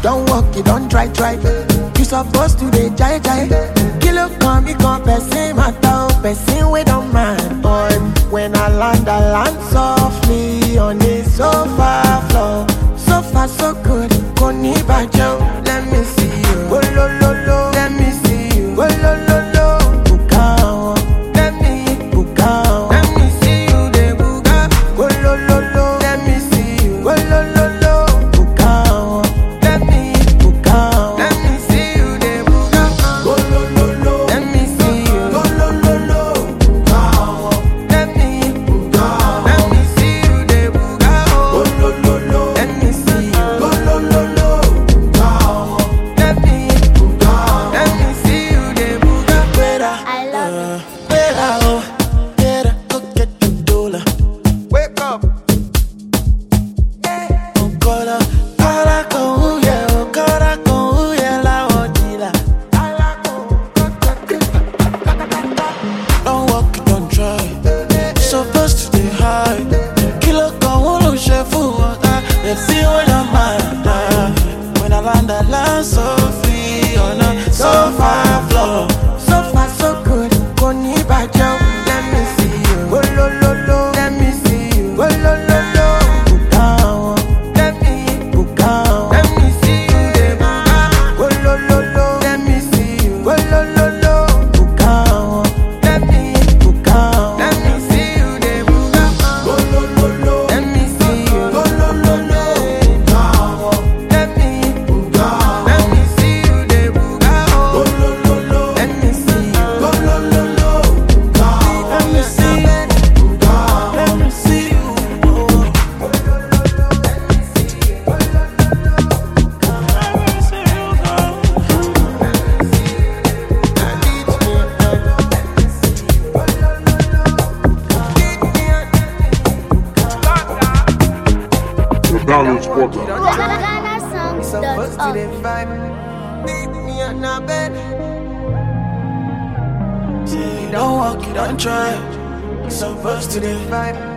don't walk, you don't try. You supposed to be jai. Kilo come, me come, person matter, person we don't mind. Boy, when I land softly on the sofa floor. So far so good, koni bajo. Let me see you, oh lo lo lo. Let me see you, oh lo lo lo. Bukao, let me bukao. Let me see you, de buka, oh lo lo lo. Let me see you, oh lo lo lo. Bukao, let me bukao. Let me see you, de buka, oh lo lo lo. Let me see you, oh lo lo lo. Bukao, let me bukao. Let me see you, de buka, oh lo lo lo. Let me see you, oh lo lo lo. Bukao, let me bukao. Let me see you, de buka. I love it. Better go get the dollar. Wake up. Okola, okara con huye la odila. Don't walk, don't try. Supposed to stay high. Kilo con uno chef water. Let's see what I'm mind. When I land so free on a sofa floor. So far so good, koni bajo. Let me see you, oh lo lo lo. Let me see you, oh lo lo lo. Bukao, let me bukao. Let me see you, de buka, oh lo lo lo. Let me see you, oh lo lo lo. Bukao, let me bukao. Let me see you, de buka, oh lo lo lo. Let me see you, oh lo lo lo. Bukao, let me bukao. Let me see you, de buka, oh lo lo lo. Let me see you, oh lo lo lo. Bukao, let me see you, bukao. Let me see you, oh lo lo lo. The download spotter. Supposed to GhanaSongs.org. the vibe. Beat me on a bed. Say you don't walk, you don't try. Supposed to the vibe.